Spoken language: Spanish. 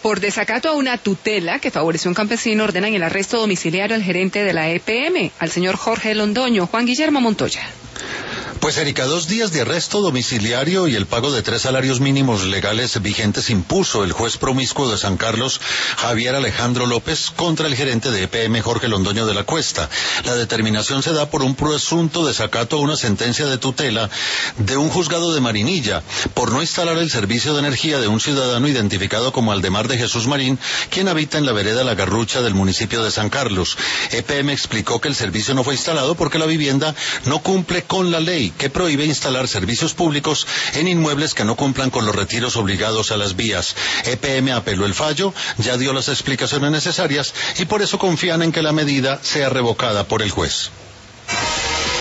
Por desacato a una tutela que favoreció a un campesino, ordenan el arresto domiciliario al gerente de la EPM, al señor Jorge Londoño. Juan Guillermo Montoya. Pues Erika, 2 días de arresto domiciliario y el pago de 3 salarios mínimos legales vigentes impuso el juez promiscuo de San Carlos, Javier Alejandro López, contra el gerente de EPM, Jorge Londoño de la Cuesta. La determinación se da por un presunto desacato a una sentencia de tutela de un juzgado de Marinilla, por no instalar el servicio de energía de un ciudadano identificado como Aldemar de Jesús Marín, quien habita en la vereda La Garrucha del municipio de San Carlos. EPM explicó que el servicio no fue instalado porque la vivienda no cumple con la ley, que prohíbe instalar servicios públicos en inmuebles que no cumplan con los retiros obligados a las vías. EPM apeló el fallo, ya dio las explicaciones necesarias y por eso confían en que la medida sea revocada por el juez.